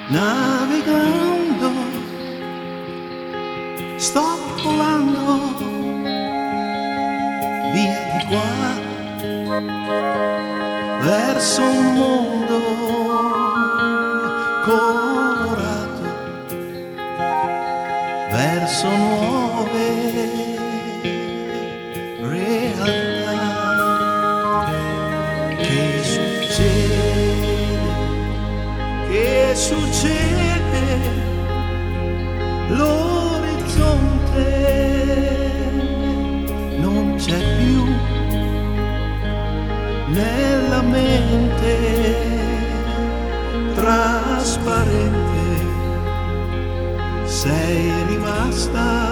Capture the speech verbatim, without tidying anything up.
navigando, sto volando via di qua verso un mondo colorato, verso nuove realtà. Che succede? Che succede? L'orizzonte non c'è più nella mente trasparente, sei rimasta